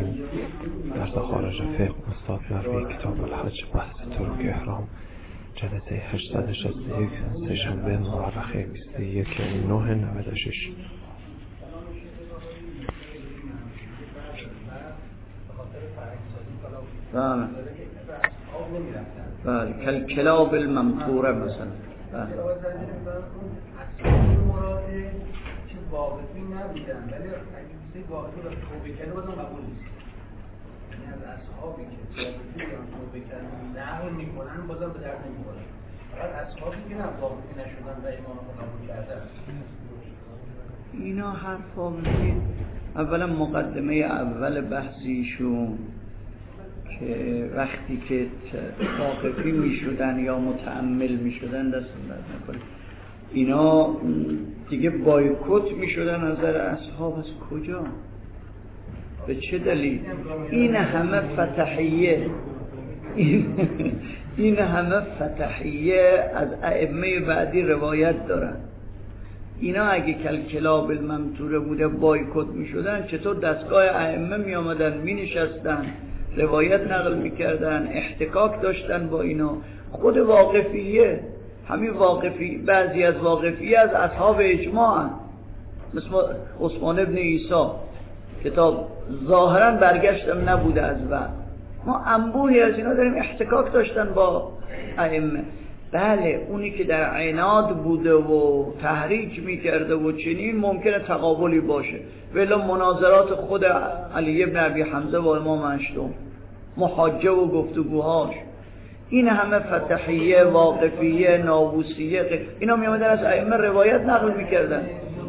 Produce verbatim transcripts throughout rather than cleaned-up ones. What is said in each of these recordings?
الرحیم. درس خارج فقه استاد نروی کتاب الحج بحث ترک احرام جلسه هشتصد و شصت و یک سه‌شنبه مورخه بیست و یک نه نود و شش. بله بله کل کلاب الممطوره مثلا. بله واقفی نبودن ولی اگه کسی واقفی رو توبه کرده بازم قبول نیست. یعنی از اصحابی که واقفی رو توبه کردن نقل میکنن بازم به درد نمیخوره. فقط اصحابی که نه واقفی نشدن و ایمان رو قبول کردن. اینا حرفا ببین اولا مقدمه اول بحثیشون که وقتی که واقفی میشدن یا متأمل میشدن دست درد نکنه، اینا دیگه بایکوت میشدن نظر اصحاب. از کجا؟ به چه دلیل؟ این همه فتحیه این, این همه فتحیه از ائمه بعدی روایت دارن. اینا اگه کل کلاب الممطوره بوده بایکوت میشدن، چطور دستگاه ائمه میامدن مینشستن روایت نقل میکردن، احتکاک داشتن با اینا. خود واقفیه، همین واقفی، بعضی از واقفی از اصحاب اجماع هست. مثل عثمان ابن عیسی کتاب ظاهرا برگشتم نبوده از وقت. ما انبوهی از اینا داریم احتکاک داشتن با ائمه. بله اونی که در عناد بوده و تحریک میکرده و چنین ممکنه تقابلی باشه، ولی مناظرات خود علی ابن ابی حمزه و امام هشتم، محاجه و گفتگوهاش، این همه فتحیه، واقفیه، ناووسیه، اینا میامدن از ائمه روایت نقل میکردن.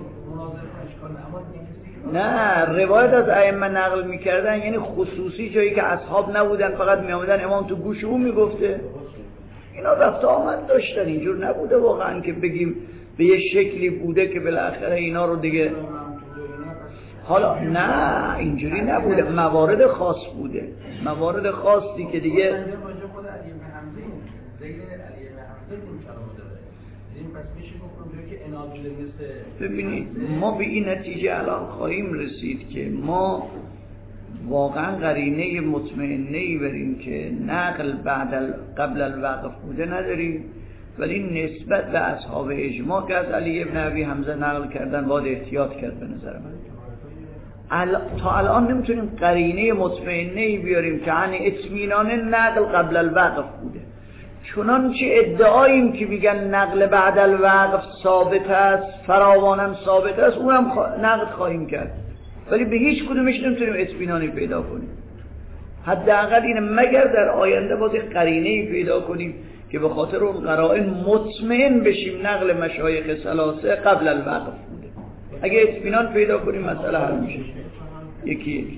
نه روایت از ائمه نقل میکردن یعنی خصوصی جایی که اصحاب نبودن، فقط میامدن امام تو گوش اون میگفته. اینا رفت آمد داشتن، اینجور نبوده واقعا که بگیم به یه شکلی بوده که بالاخره اینا رو دیگه. حالا نه اینجوری نبوده، موارد خاص بوده، موارد خاصی که دیگه ببینید ما به این نتیجه الان خواهیم رسید که ما واقعا قرینه مطمئنه‌ای بریم که نقل بعد قبل الوقف بوده نداریم، ولی نسبت به اصحاب اجماع که از علی ابن ابی حمزه نقل کردن باید احتیاط کرد به نظر من. ال... تا الان نمیتونیم قرینه مطمئنه‌ای بیاریم که یعنی اطمینان نقل قبل الوقف بوده، چنانچه ادعاییم که میگن نقل بعد الوقف ثابت است، فراوانم ثابت است، اونم خوا... نقد خواهیم کرد، ولی به هیچ کدومش نمیتونیم اطمینانی پیدا کنیم. حداقل اینه مگر در آینده باز قرینه‌ای پیدا کنیم که به خاطر اون قرائن مطمئن بشیم نقل مشایخ ثلاثه قبل الوقف بوده. اگه اطمینان پیدا کنیم مسئله حل میشه. یکی یکی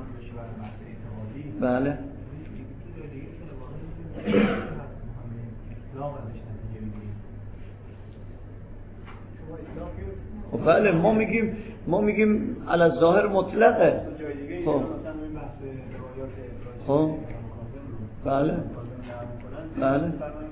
بله خب بله ما میگیم ما میگیم علی الظاهر مطلقه. خب خب بله بله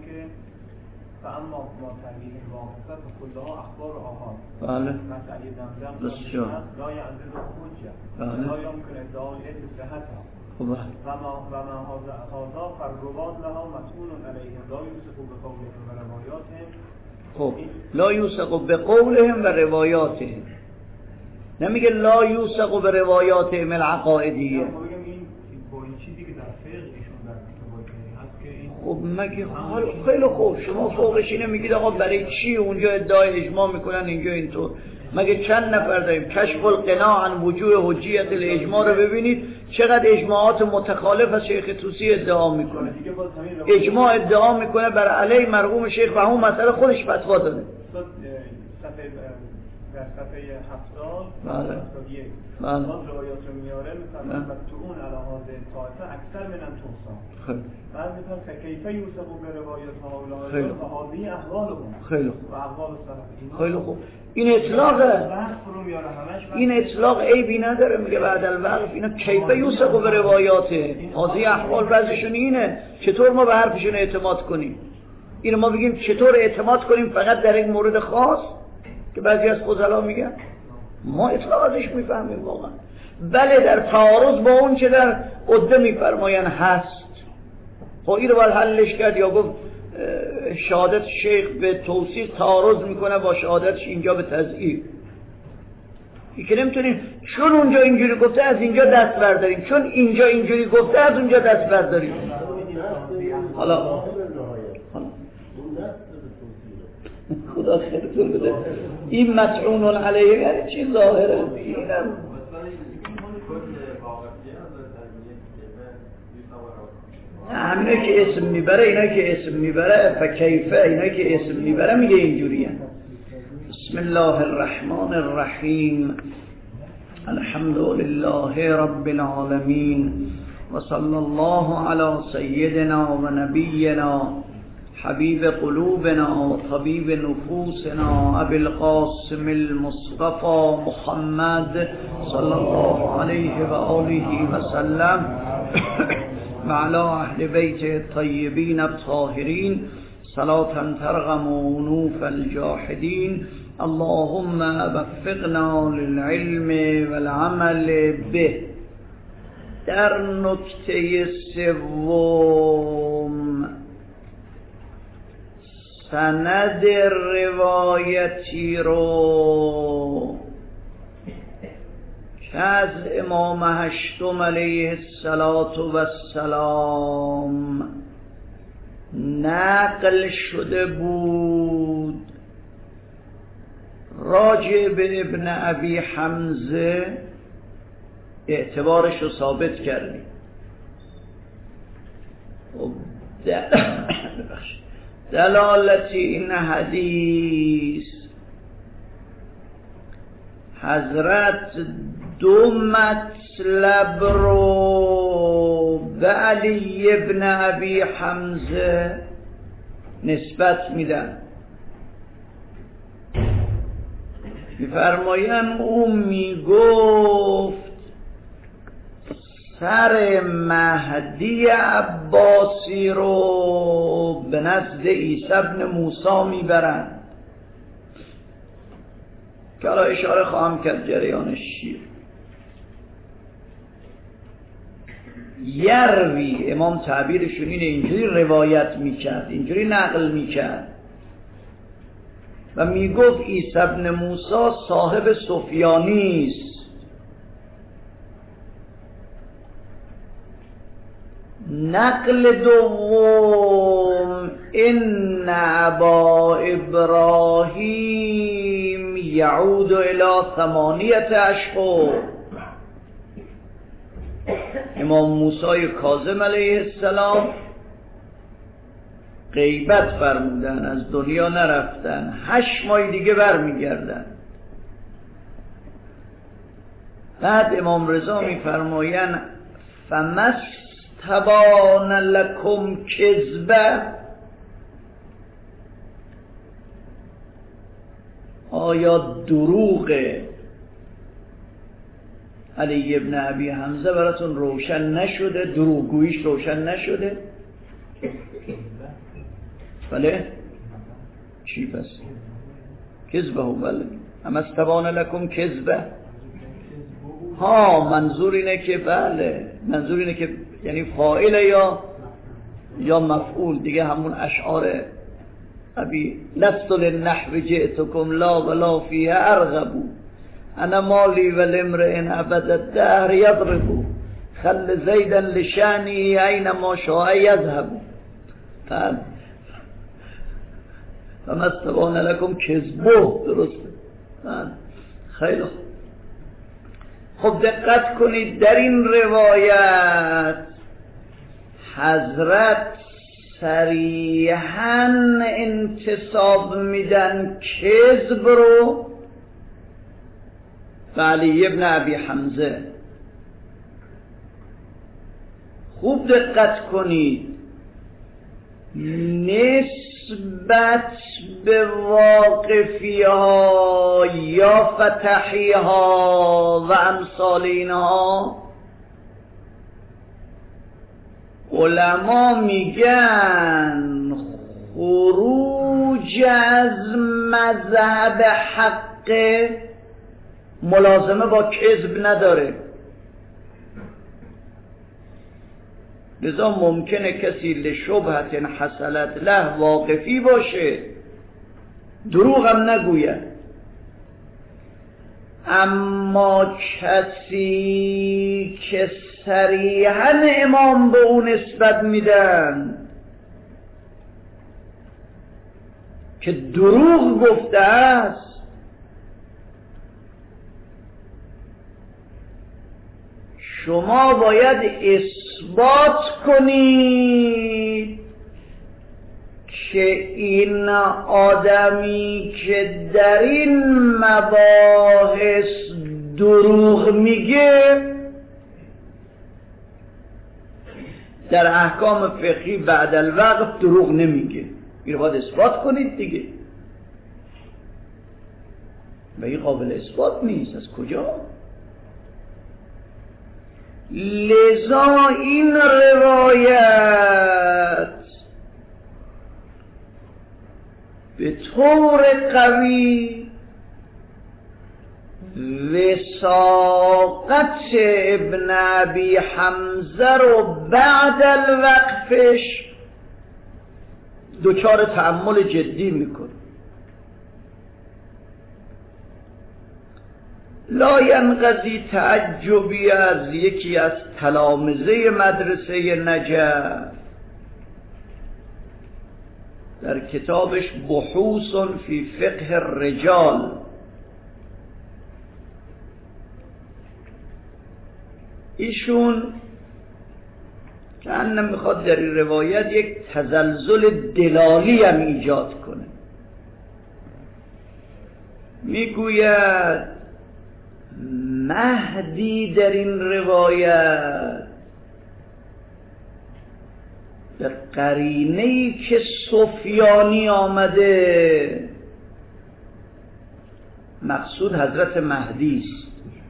فاما ما تعلیل واقفه فكلها اخبار آحاد. بله مسئله بسیار لا يعزل حجه بله لا يمكن ادعاء صحتها خب و ما و ما هذا فالرواد لها مسئول علیهم لا یوثق بقولهم و روایاتهم. خب لا یوثق بقولهم و روایاتهم، نمیگه لا یوثق به روایاتهم العقائدیه. خب مگه خیلی خوب شما فوقش اینه میگید آقا برای چی اونجا ادعای اجماع میکنن اینجا اینطور؟ مگه چند نفر داریم؟ کشف القناع عن وجوه حجیت الاجماع رو ببینید چقدر اجماعات متخالف از شیخ طوسی ادعا میکنه. اجماع ادعا میکنه بر علیه مرحوم شیخ و همون مسئله خودش فتوا داده. در صفحه هفتاد بله بله روایات رو میاره مثلا تو اون علاوه طائفه اکثر منن توسا. خیلی بعد میگم که کیف یوسف به روایات هؤلاء و هذه احوالهم. خیلی خوب و احوال السلف. خیلی خوب این اطلاقه، این اطلاق عیبی نداره. میگه بعد الوقف اینا کیف یوسف به روایات هذه احوال، بعضیشون اینه چطور ما به حرفشون اعتماد کنیم؟ اینو ما بگیم چطور اعتماد کنیم فقط در یک مورد خاص که بعضی از فضلا میگن ما اطلاق ازش میفهمیم واقعا. بله در تعارض با اون چه در عده میفرماین هست. خب این رو باید حلش کرد یا گفت شهادت شیخ به توثیق تعارض میکنه با شهادتش اینجا به تضعیف. این که نمیتونیم چون اونجا اینجوری گفته از اینجا دست برداریم، چون اینجا اینجوری گفته از اونجا دست برداریم. حالا خدا خیرتون بده. این مطعون علیه یعنی چی ظاهره؟ اینم همینه که اسم میبره، اینا که اسم میبره فکیفه، اینا که اسم میبره میگه اینجوریه. بسم الله الرحمن الرحیم الحمد لله رب العالمین و صلی الله علی سیدنا و نبینا حبیب قلوبنا و طبیب نفوسنا ابی القاسم المصطفى محمد صلی الله علیه و آله و سلم و علی اهل بیت الطیبین الطاهرین صلاة ترغم انوف الجاحدین. اللهم وفقنا للعلم والعمل به. در نکته سوم سند روایتی رو که از امام هشتم علیه السلام نقل شده بود راجع به ابن ابی حمزه اعتبارش رو ثابت کردیم. دلالت این حدیث حضرت دو مطلب رو به علی ابن ابی حمزه نسبت میدن. میفرمایم او میگفت سر مهدی عباسی رو به نزد عیسی ابن موسی میبرند که حالا اشاره خواهم کرد جریانش چیه. یروی امام تعبیرشون اینه، اینجوری روایت میکرد، اینجوری نقل میکرد و میگفت عیسی ابن موسی صاحب سفیانی است. نقل دوم ان ابا ابراهیم یعود الى ثمانیت اشهر. امام موسی کاظم علیه السلام غیبت فرمودن، از دنیا نرفتن، هشت ماه دیگه برمیگردن. بعد امام رضا میفرمایند فمستبان لکم کذبه، آیا دروغه علی ابن ابی حمزه براتون روشن نشده؟ دروغگوییش روشن نشده؟ بله؟ چی پس؟ کذبه هو بله اما استبان لکم کذبه. ها منظور اینه که بله، منظور اینه که یعنی فاعل یا یا مفعول دیگه، همون اشعار ابی لست للنحو جئتکم لا ولا فیها ارغبو انا مالی ولامرئ ابد الدهر یضربو خل زیدا لشانی اینما شاء یذهب. فما استبان لکم کذبه. درسته؟ خیلی خوب. خب دقت کنید در این روایت حضرت صریحاً انتساب میدن کذب رو به علی ابن ابی حمزه. خوب دقت کنید، نسبت به واقفی ها یا فتحی ها و امثال اینها علما میگن خروج از مذهب حق ملازمه با کذب نداره. لذا ممکنه کسی لشبهت حصلت له واقفی باشه، دروغ هم نگوید، اما کسی که صریحاً امام به اون نسبت میدن که دروغ گفته است، شما باید اثبات کنید که این آدمی که در این مباحث دروغ میگه در احکام فقهی بعد الوقت دروغ نمیگه. این رو باید اثبات کنید دیگه، و این قابل اثبات نیست. از کجا؟ لذا این روایت به طور قوی وثاقت ابن ابی حمزه رو بعد الوقفش دچار تأمل جدی میکنه. لا ینقضی تعجبی از یکی از تلامذه مدرسه نجف در کتابش بحوث فی فقه الرجال ایشون که انم میخواد در این روایت یک تزلزل دلالی هم ایجاد کنه. میگوید مهدی در این روایت در قرینه‌ای که سفیانی آمده مقصود حضرت مهدی است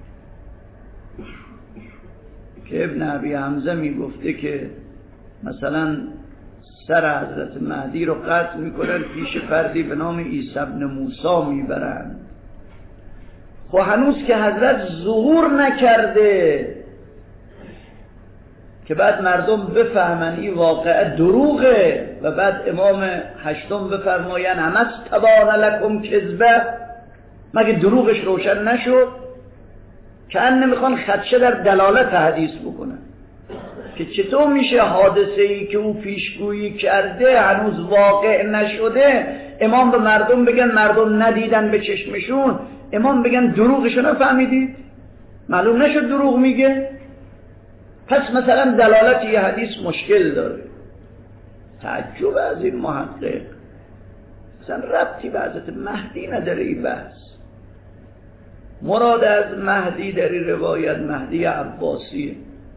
که ابن ابی حمزه میگفته که مثلا سر حضرت مهدی رو قطع میکنن، پیش فردی به نام عیسی ابن موسی میبرن. خب هنوز که حضرت ظهور نکرده که بعد مردم بفهمن این واقعه دروغه و بعد امام هشتم بفرماین همس تبان لکم کذبه، مگه دروغش روشن نشد؟ که ان نمیخوان خدشه در دلالت حدیث بکنن که چطور میشه حادثه ای که او پیشگویی کرده هنوز واقع نشده امام به مردم بگن مردم ندیدن به چشمشون، امام بگن دروغشو نفهمیدید، معلوم نشد دروغ میگه. پس مثلا دلالت یه حدیث مشکل داره. تعجب از این محقق، مثلا ربطی به حضرت مهدی نداره این بحث. مراد از مهدی در این روایت مهدی عباسیه.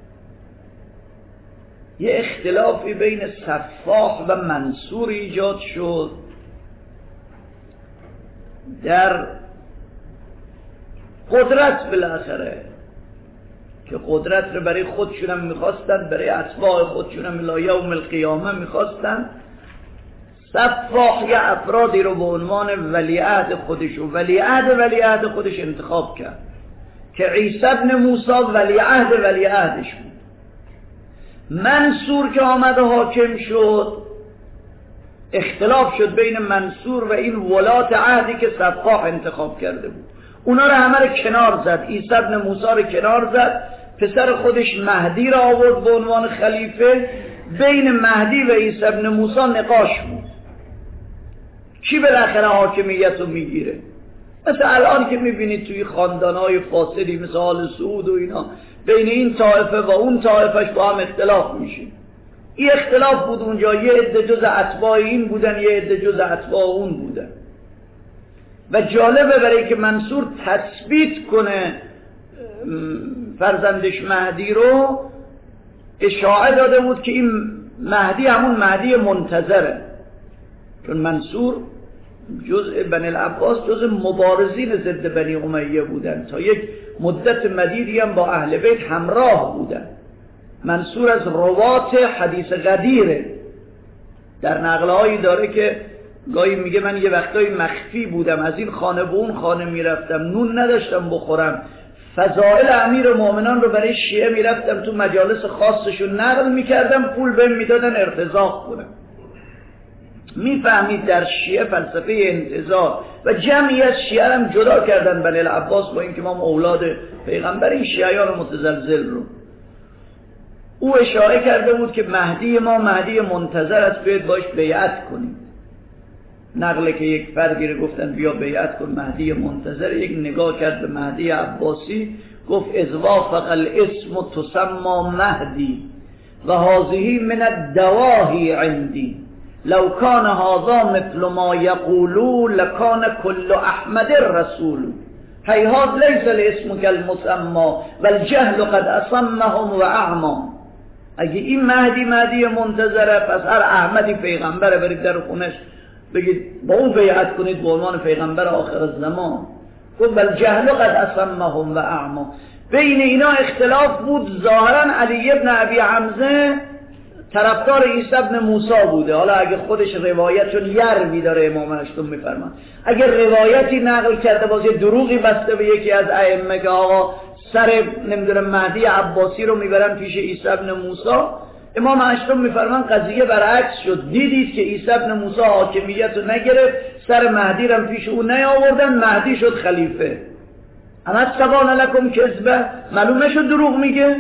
یه اختلافی بین سفاح و منصور ایجاد شد در قدرت بالاخره، که قدرت رو برای خودشون هم میخواستن، برای اتباع خودشون هم الی یوم القیامه میخواستن. سفاح یه افرادی رو به عنوان ولیعهد خودش و ولیعهد ولیعهد خودش انتخاب کرد که عیسی ابن موسی ولیعهد ولیعهدش بود. منصور که آمد حاکم شد، اختلاف شد بین منصور و این ولات عهدی که سفاح انتخاب کرده بود. اونا رو همه رو کنار زد، عیسی ابن موسی رو کنار زد، پسر خودش مهدی رو آورد به عنوان خلیفه. بین مهدی و عیسی ابن موسی نقاش بود کی بالاخره حاکمیت رو میگیره. مثل الان که میبینید توی خاندانهای فاسدی مثل آل سعود و اینا بین این طایفه و اون طایفش با هم اختلاف میشه. این اختلاف بود اونجا، یه عده جز اتباع این بودن، یه عده جز اتباع اون بودن. و جالبه برای که منصور تثبیت کنه فرزندش مهدی رو، اشاعه داده بود که این مهدی همون مهدی منتظره، چون منصور جزء بنی العباس جزء مبارزین ضد بنی امیه بودن، تا یک مدت مدیدی هم با اهل بیت همراه بودن. منصور از روات حدیث غدیره، در نقلهایی داره که گاهی میگه من یه وقتایی مخفی بودم، از این خانه به اون خانه میرفتم، نون نداشتم بخورم، فضائل امیر مومنان رو برای شیعه میرفتم تو مجالس خاصشون نقل میکردم، پول بهم میدادن ارتزاق کنم. میفهمید در شیعه فلسفه انتظار و جمعی از شیعه هم جدا کردن بنی العباس با اینکه ما اولاد پیغمبر، این شیعیان متزلزل رو. او اشاره کرده بود که مهدی ما مهدی منتظر است، باید باش بیعت کنیم. نقله که یک فردی رو گفتن بیا بیعت کن، مهدی منتظر، یک نگاه کرد به مهدی عباسی گفت اذ وافق الاسم تسمى مهدی و هذه من الدواهی عندی لو كان هذا مثل ما يقولون لكان كل احمد الرسول هيهات ليس الاسم كالمسمى والجهل قد اصمهم واعمى. اگه این مهدی مهدی منتظره، پس هر احمدی پیغمبره، برید در خونش بگید با اون بیعت کنید به عنوان پیغمبر آخر الزمان. گفت والجهل قد اصمهم واعمى. بین اینا اختلاف بود. ظاهرا علی ابن ابی حمزه طرفدار عیسی ابن موسی بوده. حالا اگه خودش روایت، چون یروی داره امام هشتم میفرمان، اگر روایتی نقل کرده باشه دروغی بسته به یکی از ائمه که آقا سر نمیدونم مهدی عباسی رو میبرن پیش عیسی ابن موسی، امام هشتم میفرمان قضیه برعکس شد. دیدید که عیسی ابن موسی حاکمیت رو نگرفت، سر مهدی رو پیش او نیاوردن، مهدی شد خلیفه. اما سبان لکم کذبه، معلوم نشد دروغ میگه.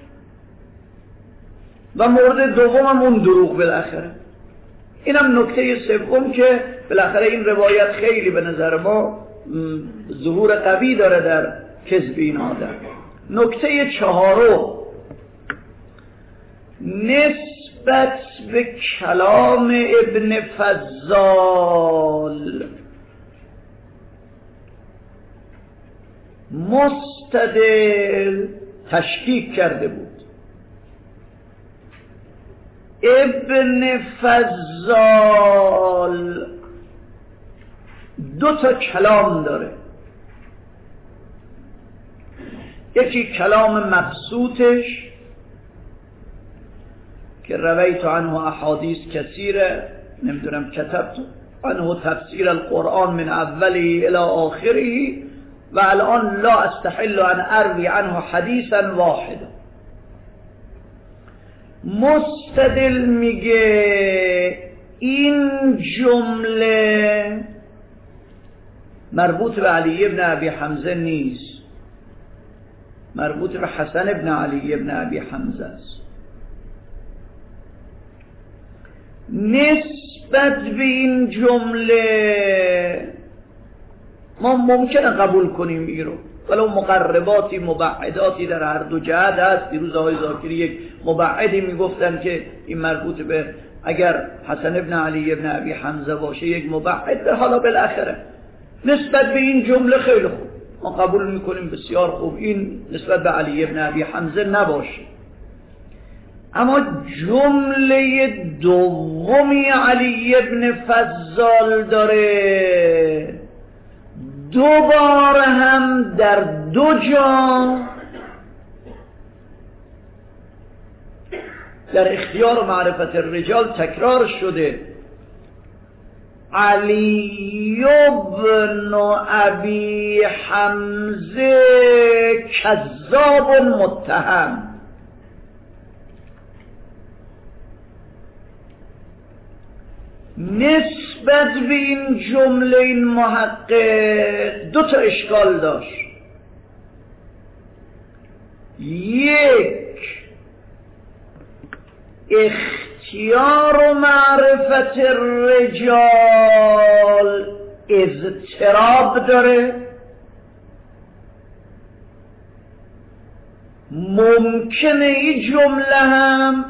و مورد دومم اون دروغ بالاخره. اینم نکته سوم که بالاخره این روایت خیلی به نظر ما ظهور قوی داره در کذب این آدم. نکته چهارم، نسبت به کلام ابن فضال مستدل تشکیک کرده بود. ابن فضال دو تا کلام داره. یکی کلام مبسوطش که رویت عنه احادیث کثیره، نمیدونم کتبت عنه تفسیر القرآن من اوله الى آخره و الان لا استحل ان اروی عنه حدیثا واحدا. مستدل میگه این جمله مربوط به علی ابن ابی حمزه نیست، مربوط به حسن ابن علی ابن ابی حمزه است. نسبت به این جمله ما ممکنه قبول کنیم این رو، ولو مقرباتی مبعداتی در هر دو جهت هست. دیروز آقای زاکری یک مبعدی میگفتن که این مربوط به اگر حسن ابن علی ابن ابی حمزه باشه یک مبعد به. حالا بالاخره نسبت به این جمله خیلی خوب، ما قبول میکنیم بسیار خوب این نسبت به علی ابن ابی حمزه نباشه. اما جمله دومی علی ابن فضال داره، دوباره هم در دو جا در اختیار و معرفت الرجال تکرار شده. علی ابن ابی حمزه کذاب متهم. نسبت به این جمله این محقق دو تا اشکال داشت. یک، اختیار و معرفت الرجال اضطراب داره. ممکنه این جمله هم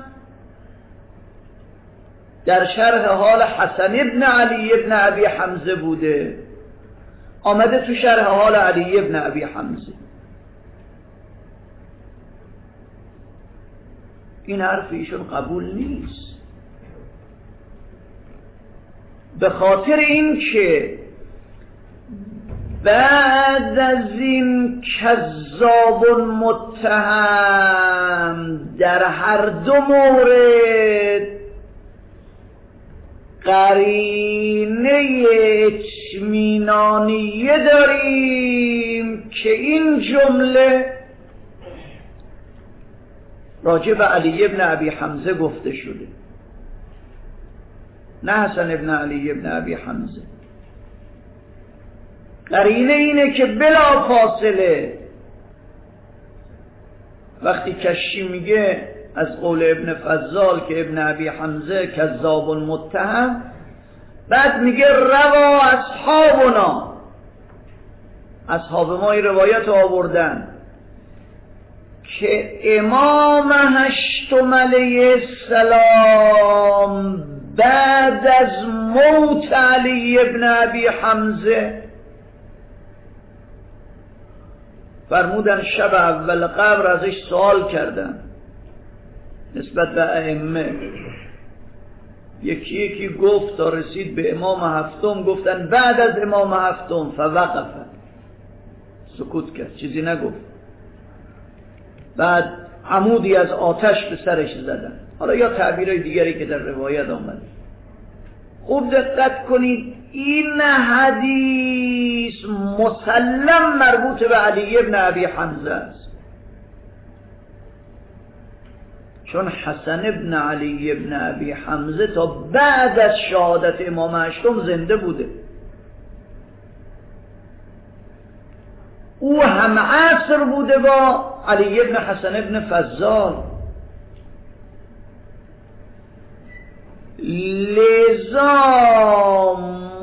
در شرح حال حسن ابن علی ابن ابی حمزه بوده، آمده تو شرح حال علی ابن ابی حمزه. این حرف ایشون قبول نیست، به خاطر این که بعد از این کذاب متهم در هر دو مورد قرینه اطمینانیه داریم که این جمله راجع به علی ابن ابی حمزه گفته شده، نه حسن ابن علی ابن ابی حمزه. قرینه اینه که بلا فاصله وقتی کشی میگه از قول ابن فضال که ابن ابی حمزه کذاب متهم، بعد میگه روا اصحابنا، اصحاب ما این روایت آوردن که امام هشتم علیه السلام بعد از موت علی ابن ابی حمزه فرمودن شب اول قبر ازش سوال کردن نسبت به ائمه، یکی یکی گفت تا رسید به امام هفتم، گفتن بعد از امام هفتم، فوقف، سکوت کرد، چیزی نگفت. بعد عمودی از آتش به سرش زدن. حالا یا تعبیرهای دیگری که در روایت آمده. خوب دقت کنید، این حدیث مسلم مربوط به علی ابن ابی حمزه است، چون حسن ابن علی ابن ابی حمزه تا بعد از شهادت امام هشتم زنده بوده. او هم عصر بوده با علی ابن حسن ابن فضال، لذا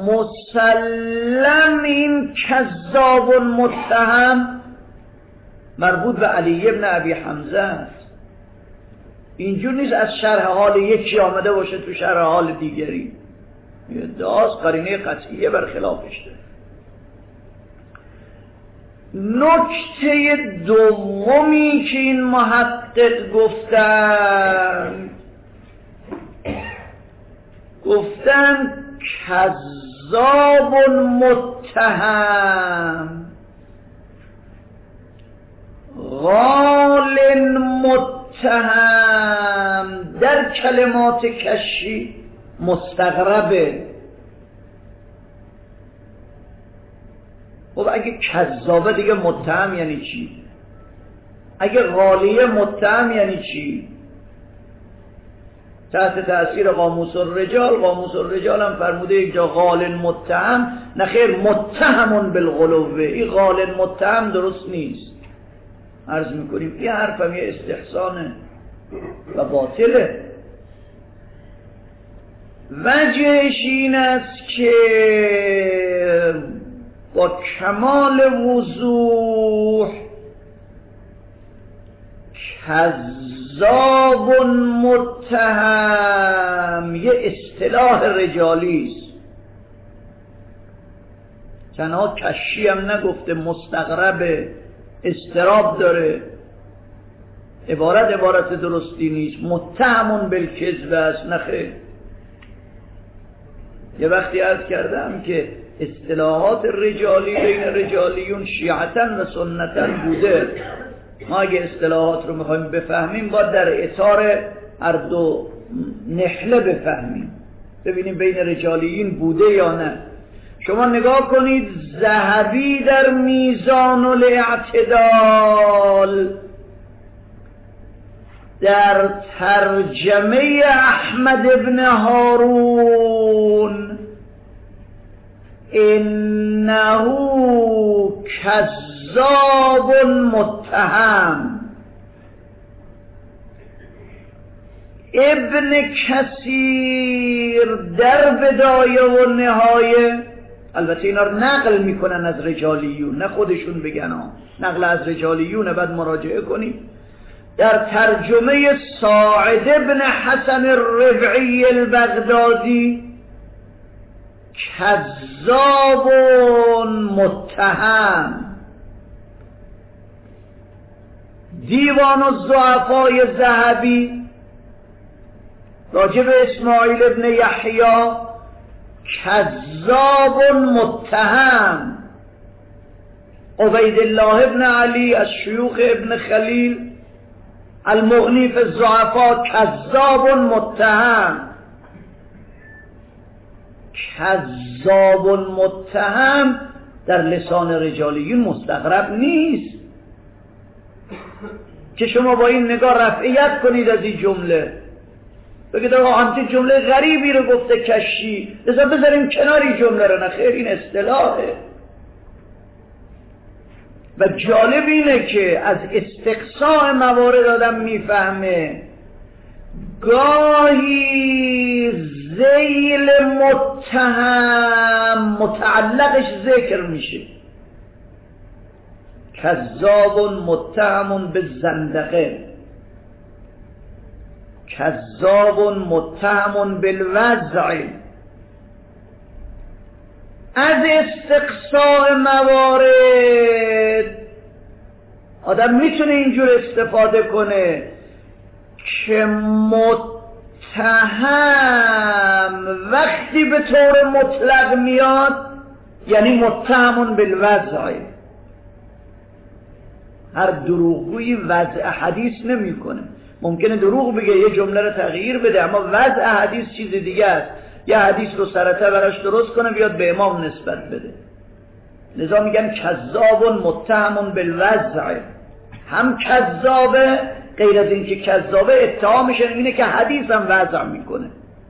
مسلم این کذاب متهم مربوط به علی ابن ابی حمزه است. اینجور نیست از شرح حال یکی آمده باشه تو شرح حال دیگری، ادعاست قرینه قطعیه برخلافش داره. نکته دومی که این محقق گفتن گفتن کذاب متهم، غال متهم، در کلمات کشی مستغربه. خب اگه کذابه دیگه متهم یعنی چی؟ اگه غالیه متهم یعنی چی؟ تحت تأثیر قاموس الرجال، قاموس الرجال هم فرموده یک جا غال متهم، نخیر متهمون بالغلوه، این غال متهم درست نیست. عرض میکنیم این حرف هم یه استحسانه و باطله. وجهش این است که با کمال وضوح کذاب متهم یه اصطلاح رجالی است، تنها کشی هم نگفته، مستغرب، اضطراب داره، عبارت عبارت درستی نیست، متهمون بالکذب است. نخیر، یه وقتی عرض کردم که اصطلاحات رجالی بین رجالیون شیعتن و سنتن بوده. ما اگه اصطلاحات رو میخوایم بفهمیم باید در اطار هر دو نحله بفهمیم، ببینیم بین رجالیین بوده یا نه. شما نگاه کنید ذهبی در میزان الاعتدال در ترجمه احمد ابن هارون انه کذاب متهم، ابن کثیر در بدایه و نهایه، البته اینا رو نقل میکنن از رجالیون، نه خودشون بگن ها، نقل از رجالیون، بعد مراجعه کنید، در ترجمه ساعد ابن حسن الربعی البغدادی کذاب متهم. دیوان الضعفای ذهبی راجب اسماعیل ابن یحیی کذاب متهم. عبید الله ابن علی از شیوخ ابن خلیل المغنی فی الضعفا کذاب متهم. کذاب متهم در لسان رجالیون مستغرب نیست که شما با این نگاه رفعیت کنید از این جمله، بگید آقا همچین جمله غریبی رو گفته کشی، لذا بذاریم کناری جمله رو. نه خیر، این اصطلاحه. و جالب اینه که از استقصاء موارد آدم میفهمه گاهی ذیل متهم متعلقش ذکر میشه. کذاب متهم به زندقه، کذاب متهم بالوضع. از استقصاء موارد آدم میتونه اینجور استفاده کنه که متهم وقتی به طور مطلق میاد یعنی متهم بالوضع. هر دروغگویی وضع حدیث نمی کنه. ممکنه دروغ بگه، یه جمله رو تغییر بده، اما وضع حدیث چیز دیگه است. یه حدیث رو سرته براش درست کنه بیاد به امام نسبت بده. لذا میگن کذاب متهم بالوضع. هم کذابه، غیر از این که کذابه اتهامش اینه که حدیث هم وضع میکنه.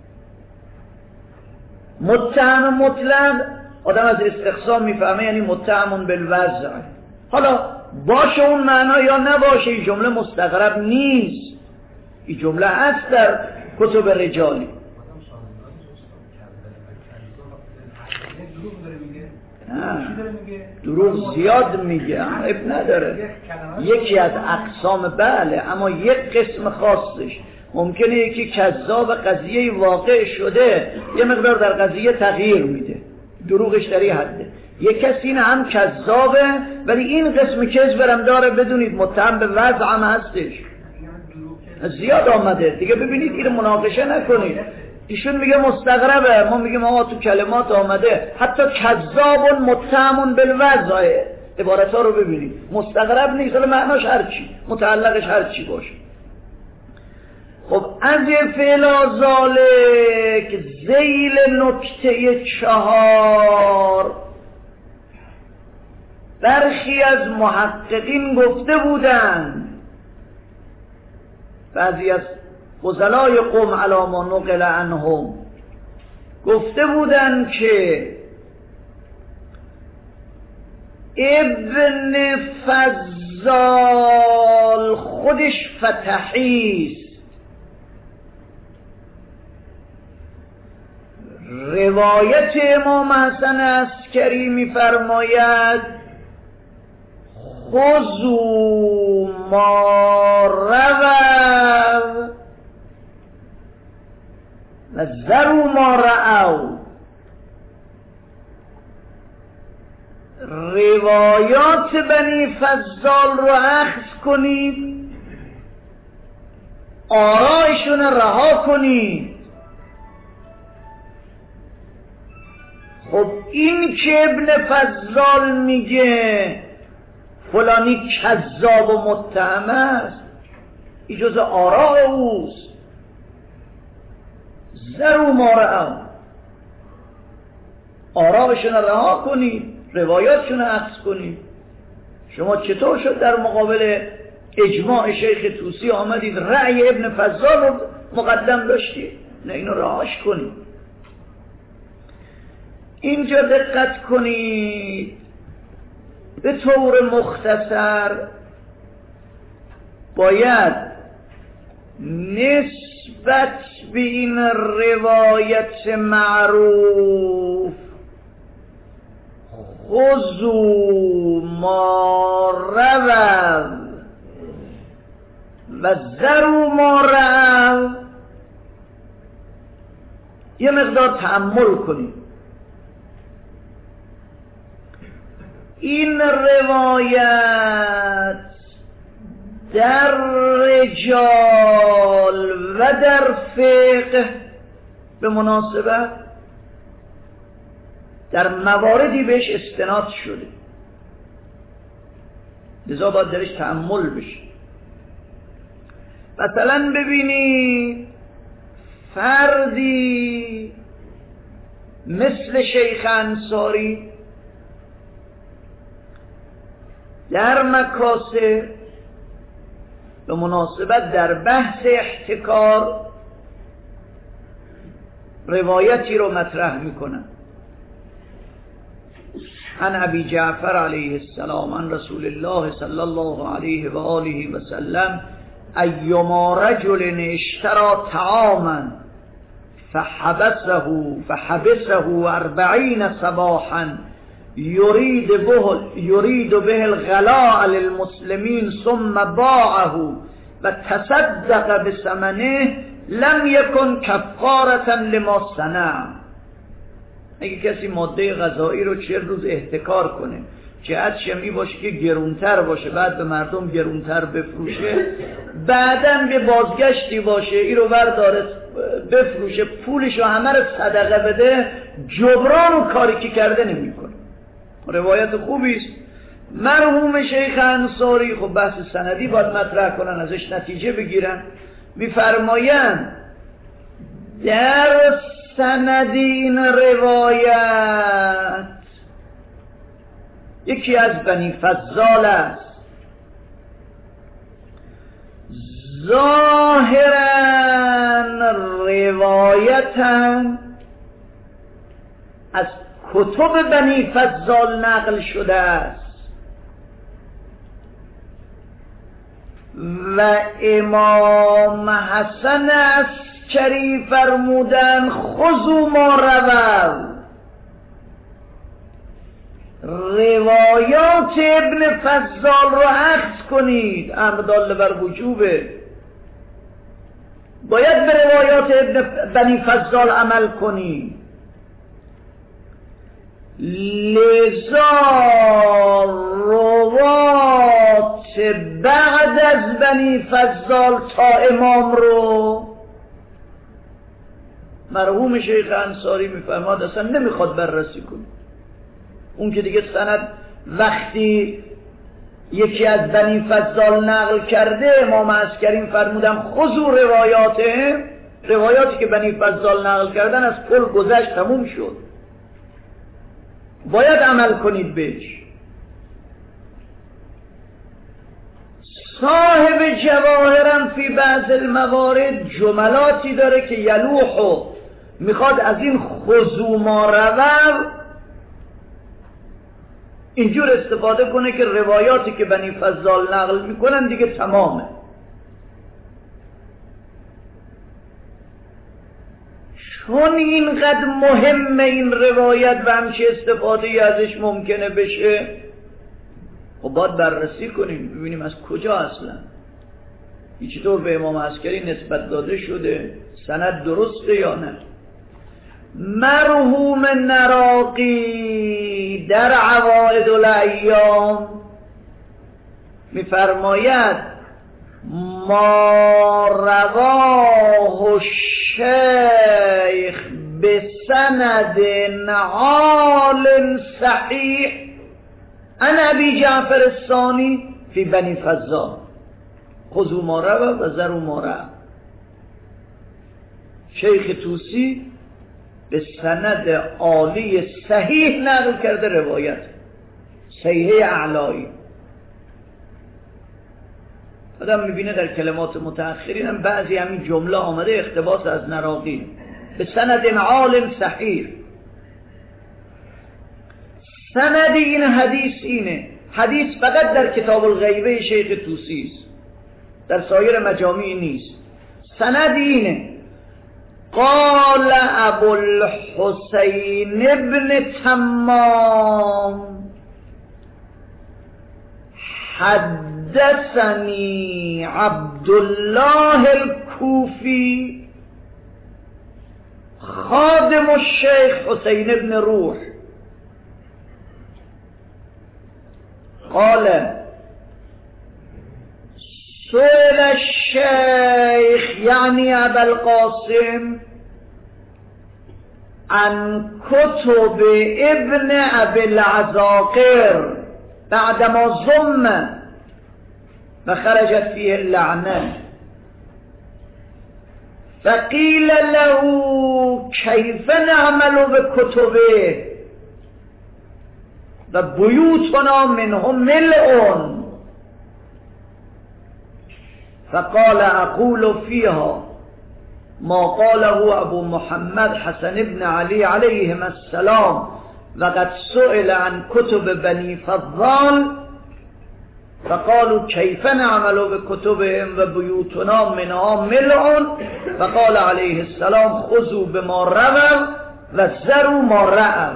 متهم مطلق آدم از استقصا میفهمه یعنی متهم بالوضع. حالا باشه اون معنا یا نباشه، این جمله مستغرب نیست. این جمله هست در کتب رجالی. دروغ زیاد میگه، عیب نداره، یکی از اقسام بله، اما یک قسم خاصش ممکنه یکی کذاب قضیه واقع شده یه مقدار در قضیه تغییر میده، دروغش در این حده. یک کسی این هم کذابه ولی این قسم کذب هم داره، بدونید متهم به وضع هم هستش، زیاد آمده دیگه. ببینید این مناقشه نکنید. ایشون میگه مستغربه، ما میگیم آقا تو کلمات آمده حتی کذاب متهم بالوضع. عبارت ها رو ببینید، مستغرب نیست، ولی معناش هرچی، متعلقش هرچی باشه. خب از فعل ذالک ذیل نکته چهار برخی از محققین گفته بودند، بعضی از فضلای قوم علی ما نقل عنهم گفته بودند که ابن فضال خودش فتحیست، روایت امام حسن عسکری می‌فرماید خذوا ما رووا و ذروا ما رأوا. روایات بنی فضال رو اخذ کنید، آرایشون رها کنید. خب این که ابن فضال میگه فلانی کذاب و متهم است، این جز آراء اوست. ذروا ما رأوا، آراءشون رها کنید، روایاتشون اخذ کنید. شما چطور شد در مقابل اجماع شیخ طوسی آمدید رأی ابن فضال رو مقدم داشتید؟ نه، اینو رهاش کنید. اینجا دقت کنید، به طور مختصر باید نسبت به این روایت معروف خذوا ما روا و ذروا ما روا یه مقدار تأمل کنید. این روایت در رجال و در فقه به مناسبت در مواردی بهش استناد شده، لذا باید درش تأمل بشه. مثلا ببینید فردی مثل شیخ انصاری در مکاسب به مناسبت در بحث احتکار روایتی رو مطرح میکنن عن ابی جعفر علیه السلام عن رسول الله صلی الله علیه و آله و سلم ایما رجل اشترى طعاما فحبسه فحبسه اربعین صباحا يريد به يريد به الغلاء للمسلمين ثم باعه وتصدق بثمنه لم يكن كفارة لما صنع. اگه کسی ماده غذایی رو چهل روز احتکار کنه که از شمی باشه که گرونتر باشه بعد به مردم گرونتر بفروشه بعدم به بازگشتی باشه این رو برداره بفروشه پولش رو همه رو صدقه بده جبران و کاری که کرده نمی کنه. روایت خوبی است. مرحوم شیخ انصاری خب بحث سندی باید مطرح کنن ازش نتیجه بگیرن میفرمایند در سند این روایت یکی از بنی فضال است ظاهرا روایتا از کتب بنی فضال نقل شده است و امام حسن عسکری فرمودن خذوا ما رووا روایات ابن فضال رو اخذ کنید امر دال بر وجوبه باید به روایات ابن بنی فضال عمل کنید لذا روات بعد از بنی فضال تا امام رو مرحوم شیخ انصاری میفرماد اصلا نمیخواد بررسی کنه. اون که دیگه سند وقتی یکی از بنی فضال نقل کرده امام عسکری فرمودن خذوا روایاته روایاتی که بنی فضال نقل کردن از کل گذشت تموم شد باید عمل کنید بهش. صاحب جواهرم فی بعض الموارد جملاتی داره که یلوحو میخواد از این خذوا ما رووا اینجور استفاده کنه که روایاتی که بنی فضال نقل میکنن دیگه تمامه. چون اینقدر مهمه این روایت و همچه استفاده ازش ممکنه بشه خب باید بررسی کنیم ببینیم از کجا اصلا چطور به امام عسکری نسبت داده شده سند درسته یا نه. مرحوم نراقی در عوائد الایام میفرماید ما رواه الشیخ بسند عال صحیح عن ابی جعفر الثانی فی بنی فضال خذوا ما رووا و ذروا ما رأوا. شیخ طوسی به سند عالی صحیح نقل کرده روایت صحیح اعلایی. آدم میبینه در کلمات متأخرین هم بعضی همین جمله آمده اقتباس از نراقی به سند عالم صحیح. سند این حدیث اینه حدیث فقط در کتاب الغیبه شیخ طوسی است در سایر مجامع نیست. سند اینه قال ابو الحسین ابن تمام حدثني عبد الله الكوفي خادم الشيخ حسين بن روح قال سئل الشيخ يعني أبا القاسم عن كتب ابن أبي العزاقر بعدما ضم وخرجت فيه اللعنة فقیل له کیف نعمل بکتبه و بیوتنا منه ملء فقال اقول فيها ما قاله ابو محمد حسن ابن علي عليهم السلام وقد سئل عن كتب بني فضال فقالوا كيف نعمل بكتبهم وبيوتنا منها ملء فقال عليه السلام خذوا بما روا وذروا ما رأوا.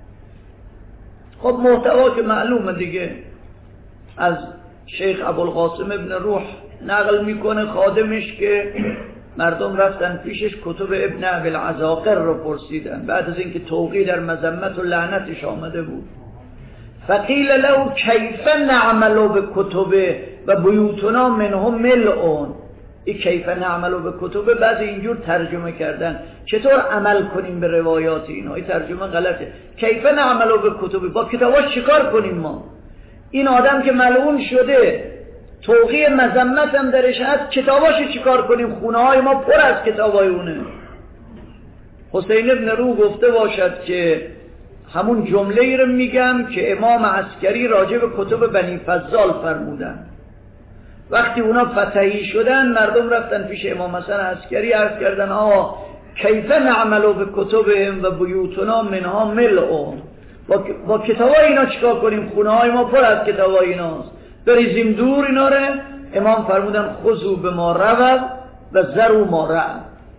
خب محتوا که معلومه دیگه، از شیخ ابوالقاسم ابن روح نقل میکنه خادمش که مردم رفتن پیشش کتب ابن ابی العزاقر رو پرسیدن بعد از اینکه توقی در مذمت و لعنتش آمده بود. فقیل له کیف نعمل بکتبه و بیوتنا منه ملء. این کیف نعمل بکتبه بعضی اینجور ترجمه کردن چطور عمل کنیم به روایات اینا، این ترجمه غلطه. کیف نعمل بکتبه، با کتاباش چیکار کنیم ما؟ این آدم که ملعون شده توقی مذمت هم درش هست، کتاباشو چیکار کنیم؟ خونه های ما پر از کتابای اونه. حسین ابن رو گفته باشد که همون جمله ای رو میگم که امام عسکری راجع به کتب بنی فضال فرمودن. وقتی اونا فتحی شدن مردم رفتن پیش امام حسن عسکری عرض کردن آقا کیف نعمل بکتبهم و بیوتنا منها ملء، با, با کتابای اینا چیکار کنیم؟ خونه های ما پر از کتابای ایناست، بریزیم دور اینا رو؟ امام فرمودن خذوا بما روا و ذروا ما رأوا.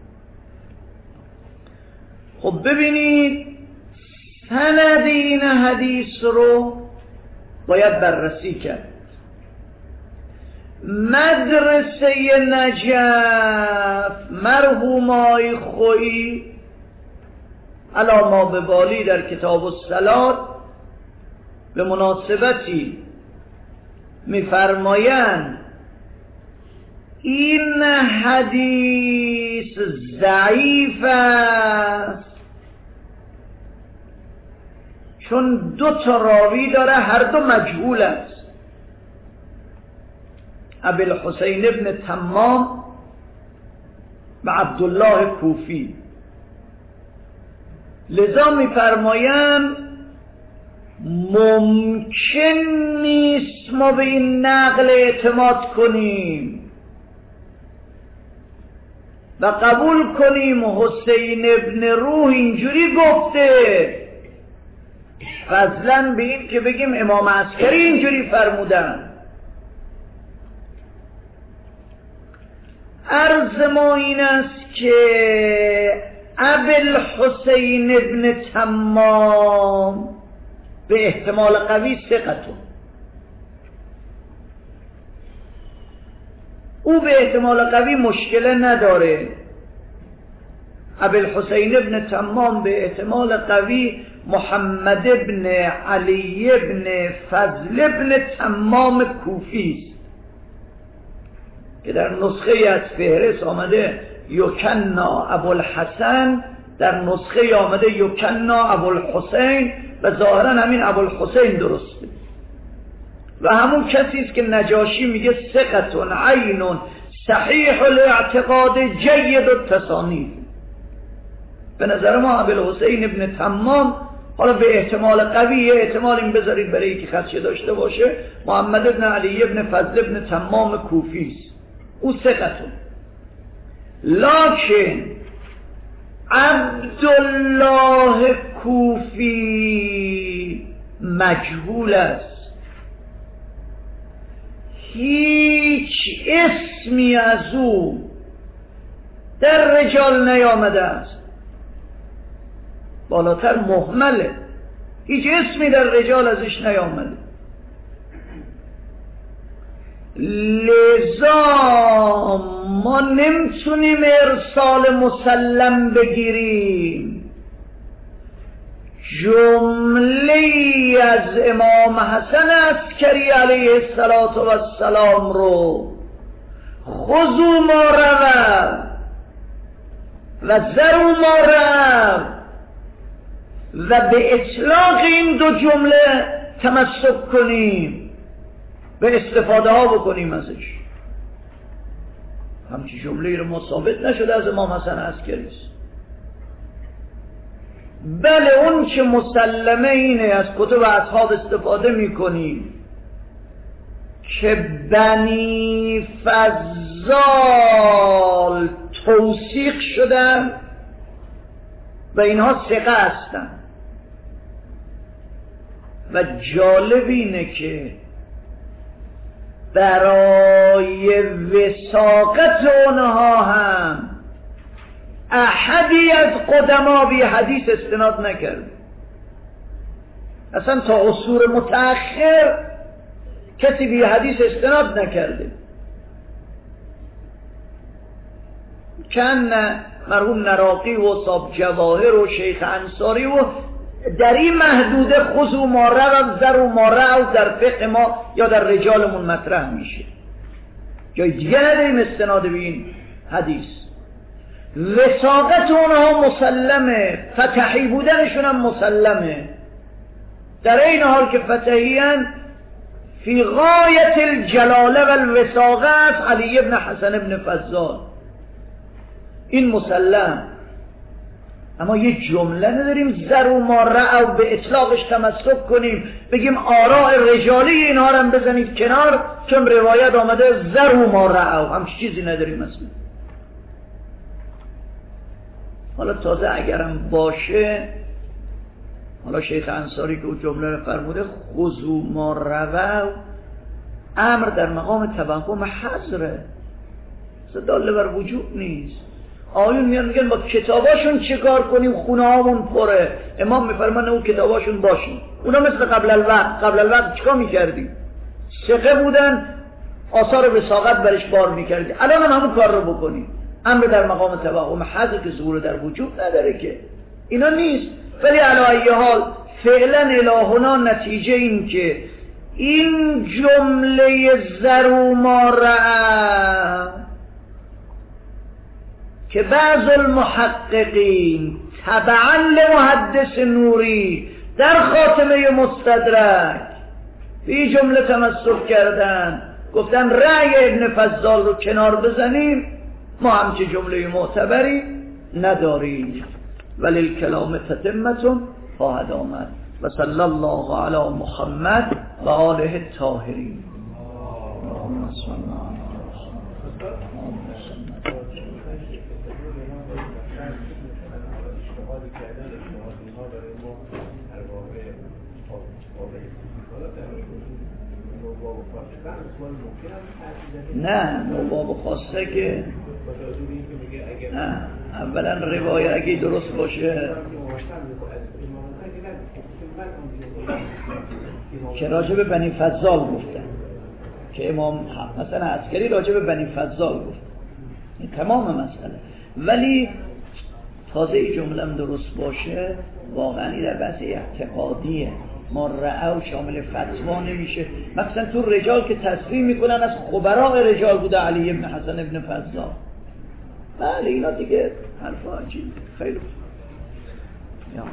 خب ببینید سند این حدیث رو باید بررسی کرد. مدرسه نجف مرحومای خویی علی ما به بالی در کتاب الصلات به مناسبتی میفرمایند این حدیث ضعیف است چون دو تا راوی داره، هر دو مجهول است، ابی الحسین ابن تمام و عبدالله کوفی. لذا میفرمایند ممکن نیست ما به این نقل اعتماد کنیم و قبول کنیم حسین ابن روح اینجوری گفته، فضلا به این که بگیم امام عسکری اینجوری فرمودن. عرض ما این است که ابوالحسین ابن تمام به احتمال قوی ثقتون، او به احتمال قوی مشکل نداره. ابوالحسین ابن تمام به احتمال قوی محمد ابن علی ابن فضل ابن تمام کوفی است که در نسخه از فهرست آمده یکنا ابوالحسن، در نسخه آمده یکنا ابوالحسین و ظاهرا همین ابوالحسین درسته و همون کسی است که نجاشی میگه ثقتون عینون صحیح الاعتقاد جید التصانیف. به نظر ما ابوالحسین ابن تمام، حالا به احتمال قوی احتمال این بذارید برای اینکه خدشه داشته باشه، محمد ابن علی ابن فضل ابن تمام کوفی است، او ثقتون. لکن عبدالله کوفی مجهول است، هیچ اسمی از او در رجال نیامده است، بالاتر مهمله، هیچ اسمی در رجال ازش نیامده. لذا ما نمیتونیم ارسال مسلم بگیریم. جمله از امام حسن عسکری علیه السلام رو خذوا ما روا و ذروا ما روا و به اطلاق این دو جمله تمسک کنیم، به استفاده ها بکنیم ازش. همچی جمله رو ما ثابت نشده از امام حسن عسکری. بله اون که مسلمه اینه از کتب اصحاب استفاده میکنیم که بنی فضال توثیق شدن و اینها ثقه هستن و جالب اینه که برای وثاقت اونها هم احدی از قدما بی حدیث استناد نکرد. اصلا تا عصور متأخر کسی بی حدیث استناد نکرده. چند مرحوم نراقی و صاحب جواهر و شیخ انصاری و در این محدوده خذوا ما رأوا ذروا ما رأوا در فقه ما یا در رجالمون مطرح میشه. جای دیگه نداریم استناد به این حدیث. وثاقت اونها مسلمه، فتحی بودنشون هم مسلمه، در این حال که فتحیان فی غایت الجلاله و الوثاقت علی ابن حسن ابن فضال، این مسلم. اما یه جمله نداریم ذروا ما رأوا به اطلاقش تمسک کنیم بگیم آراء رجالی اینها رو هم بزنید کنار چون روایت آمده ذروا ما رأوا، همچی چیزی نداریم اصلا. حالا تازه اگرم باشه، حالا شیخ انصاری که اون جمله رو فرموده خذوا ما رأوا، امر در مقام توهم حذره، داله بر وجوب نیست. آیون میان میگن با کتاباشون چه کار کنیم، خونه هامون پره. امام میفرمان اون کتاباشون باشون. اونا مثل قبل الوقت قبل الوقت چیکار میکردیم؟ ثقه بودن، آثار وثاقت برش بار میکردیم. الان هم همون کار رو بکنیم. امر در مقام توهم حذر که ظهور در وجوب نداره که اینا نیست. ولی علی ای حال فعلا الهنا نتیجه این که این جمله ذروا ما رأوا که بعض المحققین تبعا لمحدث نوری در خاتمه مستدرک به جمله تمسک کردن، گفتن رأی ابن فضال رو کنار بزنیم، ما همچه جمله معتبری نداریم. ولی الکلام تتمتون خواهد آمد. و صلی الله علی محمد و آله الطاهرین. نه نوباب خواسته که نه، اولا روایت اگه درست باشه که راجع به بنی فضال گفتن، که امام مثلا عسکری راجع به بنی فضال گفت، این تمام مسئله. ولی تازه این جمله درست باشه واقعا در بحث اعتقادیه. ما رأوا شامل فتوا نمیشه. مثلا تو رجال که تصریح میکنن از خبراء رجال بوده علی ابن حسن ابن فضال. بله اینا دیگه حرفا عجیب. خیلی یا